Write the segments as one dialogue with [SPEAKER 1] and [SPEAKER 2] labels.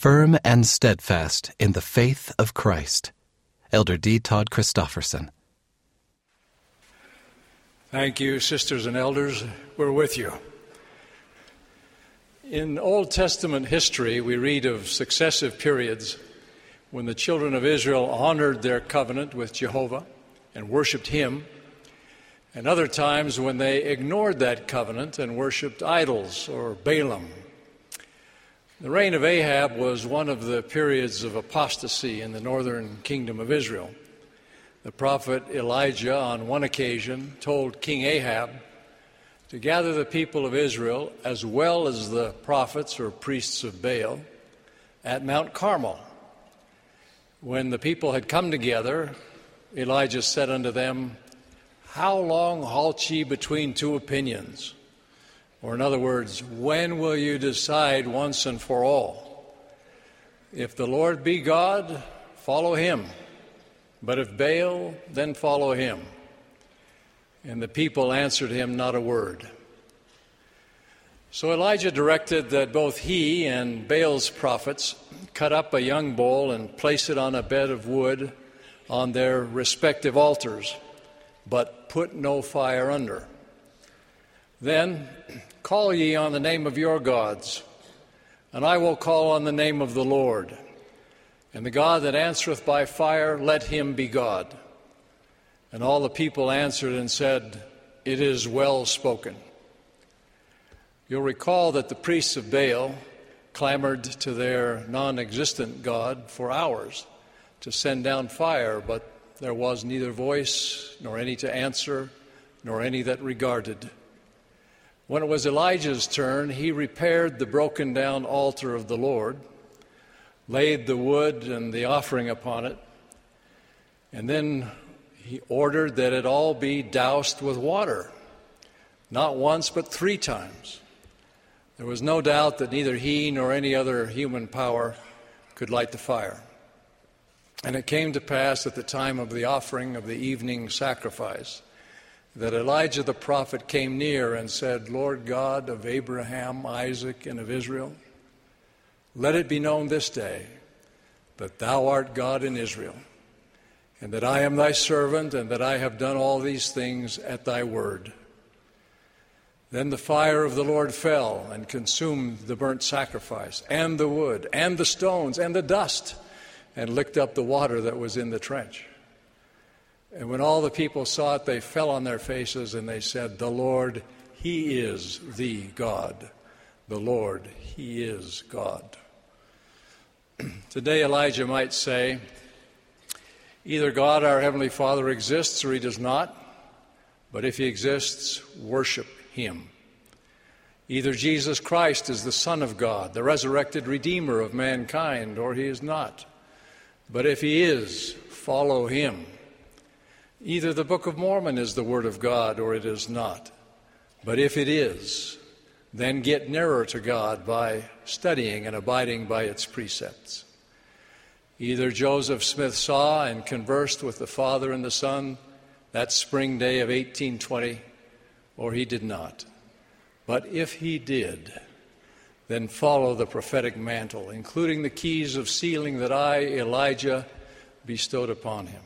[SPEAKER 1] firm and steadfast in the faith of Christ. Elder D. Todd Christofferson.
[SPEAKER 2] Thank you, sisters and elders. We're with you. In Old Testament history, we read of successive periods when the children of Israel honored their covenant with Jehovah and worshiped Him, and other times when they ignored that covenant and worshiped idols or Balaam. The reign of Ahab was one of the periods of apostasy in the northern kingdom of Israel. The prophet Elijah, on one occasion, told King Ahab to gather the people of Israel, as well as the prophets or priests of Baal, at Mount Carmel. When the people had come together, Elijah said unto them, "How long halt ye between two opinions?" Or in other words, when will you decide once and for all? If the Lord be God, follow Him. But if Baal, then follow him. And the people answered him not a word. So Elijah directed that both he and Baal's prophets cut up a young bull and place it on a bed of wood on their respective altars, but put no fire under. Then call ye on the name of your gods, and I will call on the name of the Lord. And the God that answereth by fire, let him be God. And all the people answered and said, It is well spoken. You'll recall that the priests of Baal clamored to their non-existent God for hours to send down fire, but there was neither voice, nor any to answer, nor any that regarded. When it was Elijah's turn, he repaired the broken down altar of the Lord, laid the wood and the offering upon it, and then he ordered that it all be doused with water, not once but 3 times. There was no doubt that neither he nor any other human power could light the fire. And it came to pass at the time of the offering of the evening sacrifice that Elijah the prophet came near and said, Lord God of Abraham, Isaac, and of Israel, let it be known this day that thou art God in Israel, and that I am thy servant, and that I have done all these things at thy word. Then the fire of the Lord fell and consumed the burnt sacrifice, and the wood, and the stones, and the dust, and licked up the water that was in the trench. And when all the people saw it, they fell on their faces, and they said, The Lord, He is the God. The Lord, He is God. Today Elijah might say, either God, our Heavenly Father, exists or He does not, but if He exists, worship Him. Either Jesus Christ is the Son of God, the resurrected Redeemer of mankind, or He is not. But if He is, follow Him. Either the Book of Mormon is the Word of God or it is not. But if it is, then get nearer to God by studying and abiding by its precepts. Either Joseph Smith saw and conversed with the Father and the Son that spring day of 1820, or he did not. But if he did, then follow the prophetic mantle, including the keys of sealing that I, Elijah, bestowed upon him.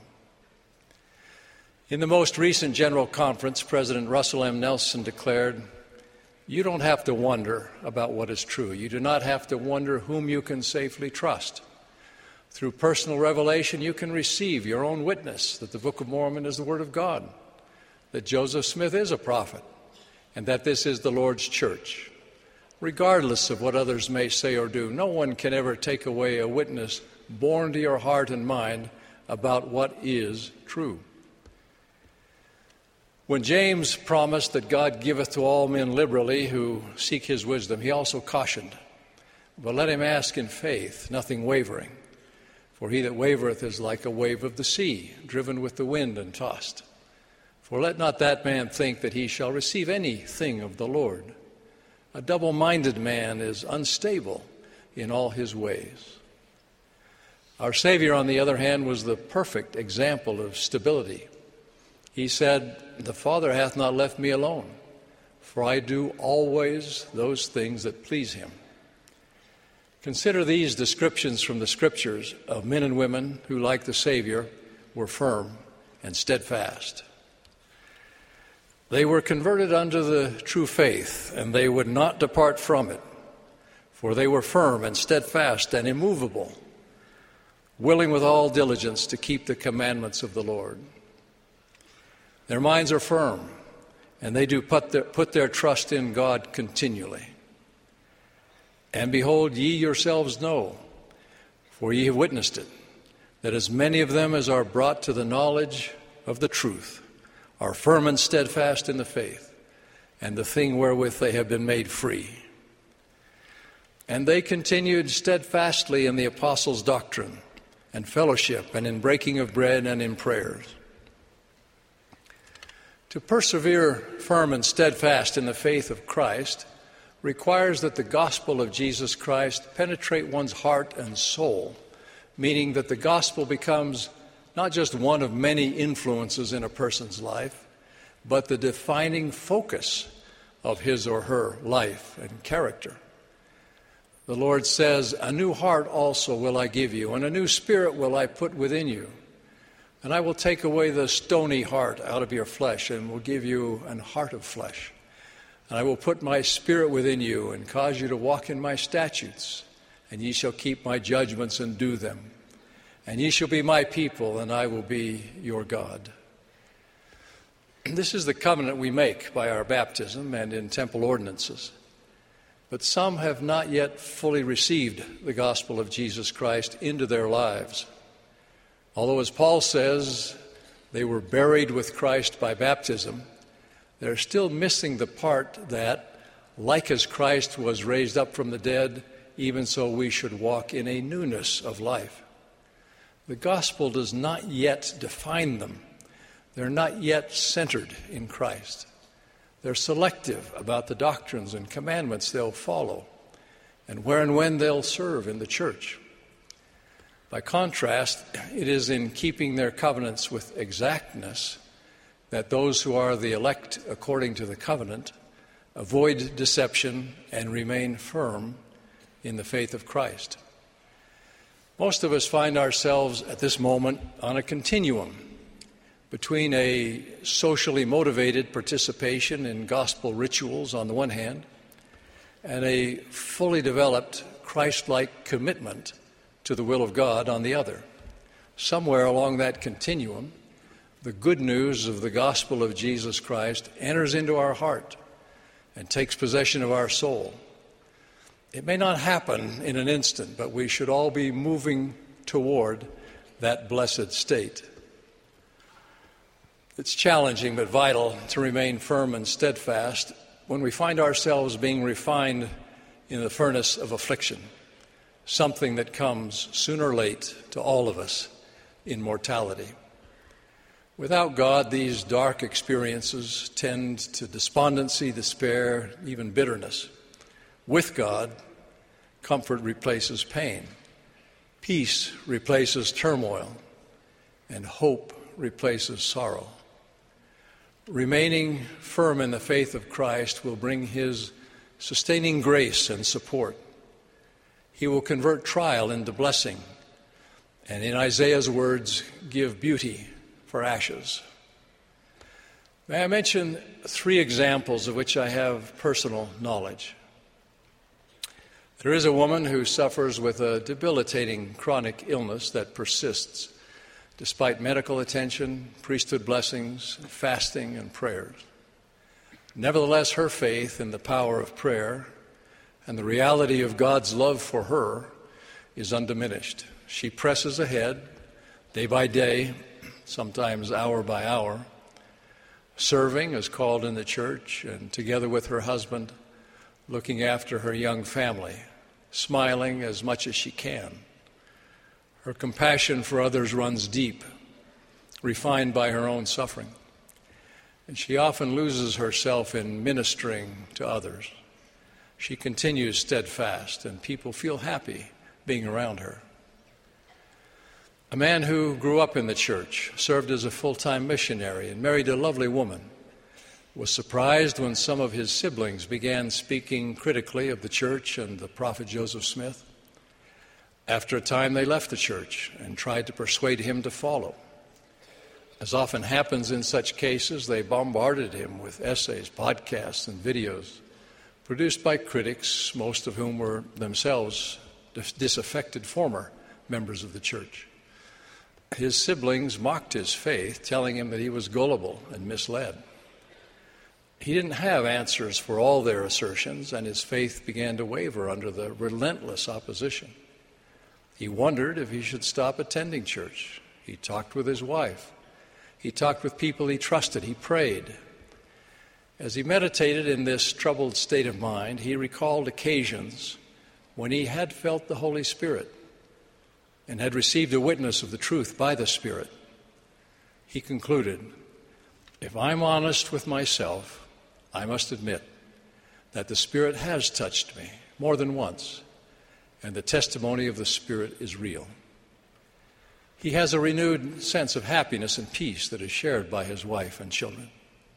[SPEAKER 2] In the most recent General Conference, President Russell M. Nelson declared, You don't have to wonder about what is true. You do not have to wonder whom you can safely trust. Through personal revelation, you can receive your own witness that the Book of Mormon is the Word of God, that Joseph Smith is a prophet, and that this is the Lord's church. Regardless of what others may say or do, no one can ever take away a witness born to your heart and mind about what is true. When James promised that God giveth to all men liberally who seek His wisdom, he also cautioned, But let him ask in faith, nothing wavering. For he that wavereth is like a wave of the sea, driven with the wind and tossed. For let not that man think that he shall receive anything of the Lord. A double-minded man is unstable in all his ways. Our Savior, on the other hand, was the perfect example of stability. He said, The Father hath not left me alone, for I do always those things that please Him. Consider these descriptions from the Scriptures of men and women who, like the Savior, were firm and steadfast. They were converted unto the true faith, and they would not depart from it, for they were firm and steadfast and immovable, willing with all diligence to keep the commandments of the Lord. Their minds are firm, and they do put their trust in God continually. And behold, ye yourselves know, for ye have witnessed it, that as many of them as are brought to the knowledge of the truth are firm and steadfast in the faith, and the thing wherewith they have been made free. And they continued steadfastly in the apostles' doctrine, and fellowship, and in breaking of bread, and in prayers. To persevere firm and steadfast in the faith of Christ requires that the gospel of Jesus Christ penetrate one's heart and soul, meaning that the gospel becomes not just one of many influences in a person's life, but the defining focus of his or her life and character. The Lord says, "A new heart also will I give you, and a new spirit will I put within you. And I will take away the stony heart out of your flesh, and will give you an heart of flesh. And I will put my spirit within you, and cause you to walk in my statutes. And ye shall keep my judgments and do them. And ye shall be my people, and I will be your God." This is the covenant we make by our baptism and in temple ordinances. But some have not yet fully received the gospel of Jesus Christ into their lives. Although, as Paul says, they were buried with Christ by baptism, they're still missing the part that, like as Christ was raised up from the dead, even so we should walk in a newness of life. The gospel does not yet define them. They're not yet centered in Christ. They're selective about the doctrines and commandments they'll follow, and where and when they'll serve in the church. By contrast, it is in keeping their covenants with exactness that those who are the elect according to the covenant avoid deception and remain firm in the faith of Christ. Most of us find ourselves at this moment on a continuum between a socially motivated participation in gospel rituals on the one hand and a fully developed Christ-like commitment to the will of God on the other. Somewhere along that continuum, the good news of the gospel of Jesus Christ enters into our heart and takes possession of our soul. It may not happen in an instant, but we should all be moving toward that blessed state. It's challenging but vital to remain firm and steadfast when we find ourselves being refined in the furnace of affliction, something that comes sooner or late to all of us in mortality. Without God, these dark experiences tend to despondency, despair, even bitterness. With God, comfort replaces pain, peace replaces turmoil, and hope replaces sorrow. Remaining firm in the faith of Christ will bring his sustaining grace and support. He will convert trial into blessing, and in Isaiah's words, give beauty for ashes. May I mention 3 examples of which I have personal knowledge? There is a woman who suffers with a debilitating chronic illness that persists despite medical attention, priesthood blessings, fasting, and prayers. Nevertheless, her faith in the power of prayer and the reality of God's love for her is undiminished. She presses ahead, day by day, sometimes hour by hour, serving as called in the church, and together with her husband, looking after her young family, smiling as much as she can. Her compassion for others runs deep, refined by her own suffering. And she often loses herself in ministering to others. She continues steadfast, and people feel happy being around her. A man who grew up in the church, served as a full-time missionary, and married a lovely woman, was surprised when some of his siblings began speaking critically of the church and the prophet Joseph Smith. After a time, they left the church and tried to persuade him to follow. As often happens in such cases, they bombarded him with essays, podcasts, and videos produced by critics, most of whom were themselves disaffected former members of the church. His siblings mocked his faith, telling him that he was gullible and misled. He didn't have answers for all their assertions, and his faith began to waver under the relentless opposition. He wondered if he should stop attending church. He talked with his wife. He talked with people he trusted. He prayed. As he meditated in this troubled state of mind, he recalled occasions when he had felt the Holy Spirit and had received a witness of the truth by the Spirit. He concluded, if I'm honest with myself, I must admit that the Spirit has touched me more than once, and the testimony of the Spirit is real. He has a renewed sense of happiness and peace that is shared by his wife and children.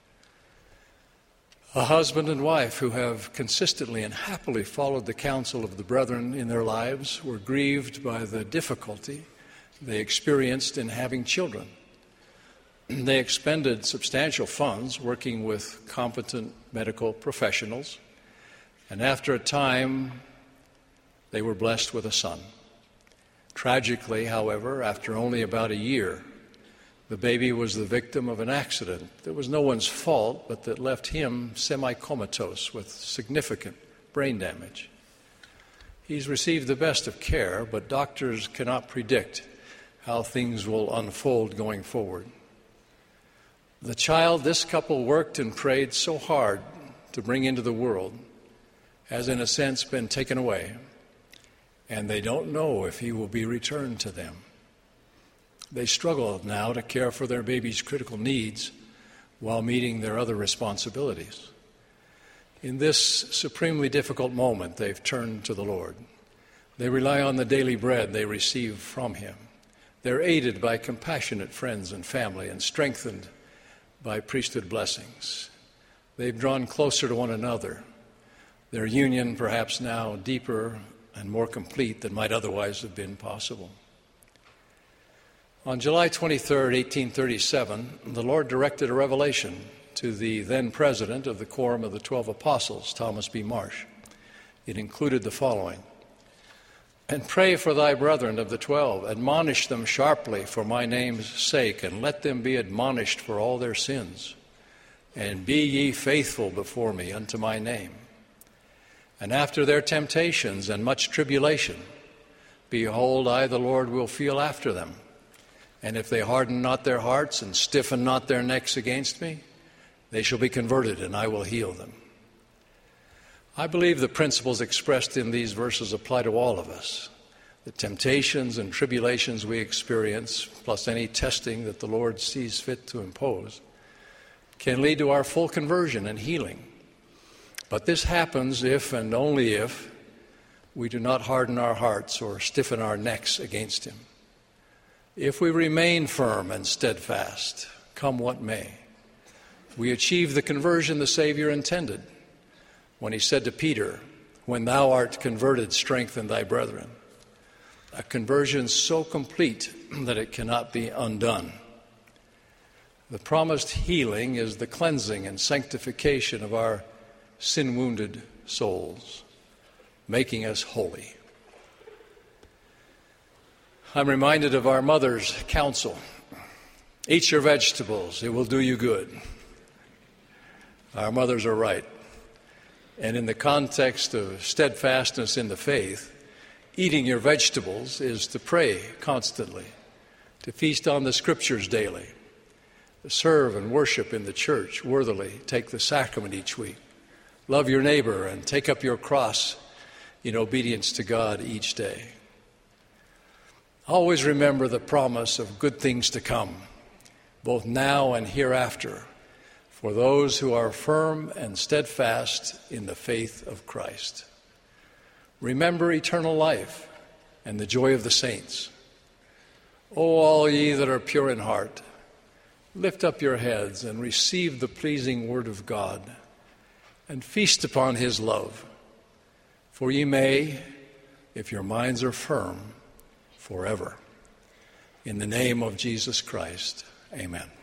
[SPEAKER 2] A husband and wife who have consistently and happily followed the counsel of the brethren in their lives were grieved by the difficulty they experienced in having children. They expended substantial funds working with competent medical professionals, and after a time, they were blessed with a son. Tragically, however, after only about a year, the baby was the victim of an accident that was no one's fault, but that left him semi-comatose with significant brain damage. He's received the best of care, but doctors cannot predict how things will unfold going forward. The child this couple worked and prayed so hard to bring into the world has, in a sense, been taken away, and they don't know if he will be returned to them. They struggle now to care for their baby's critical needs while meeting their other responsibilities. In this supremely difficult moment, they've turned to the Lord. They rely on the daily bread they receive from Him. They're aided by compassionate friends and family and strengthened by priesthood blessings. They've drawn closer to one another, their union perhaps now deeper and more complete than might otherwise have been possible. On July 23, 1837, the Lord directed a revelation to the then president of the Quorum of the 12 Apostles, Thomas B. Marsh. It included the following: "And pray for thy brethren of the 12, admonish them sharply for my name's sake, and let them be admonished for all their sins. And be ye faithful before me unto my name. And after their temptations and much tribulation, behold, I the Lord will feel after them. And if they harden not their hearts and stiffen not their necks against me, they shall be converted, and I will heal them." I believe the principles expressed in these verses apply to all of us. The temptations and tribulations we experience, plus any testing that the Lord sees fit to impose, can lead to our full conversion and healing. But this happens if and only if we do not harden our hearts or stiffen our necks against Him. If we remain firm and steadfast, come what may, we achieve the conversion the Savior intended when He said to Peter, "When thou art converted, strengthen thy brethren." A conversion so complete that it cannot be undone. The promised healing is the cleansing and sanctification of our sin-wounded souls, making us holy. I'm reminded of our mother's counsel: eat your vegetables, it will do you good. Our mothers are right. And in the context of steadfastness in the faith, eating your vegetables is to pray constantly, to feast on the Scriptures daily, to serve and worship in the church worthily, take the sacrament each week, love your neighbor, and take up your cross in obedience to God each day. Always remember the promise of good things to come, both now and hereafter, for those who are firm and steadfast in the faith of Christ. Remember eternal life and the joy of the saints. O all ye that are pure in heart, lift up your heads and receive the pleasing word of God, and feast upon His love. For ye may, if your minds are firm, forever. In the name of Jesus Christ, amen.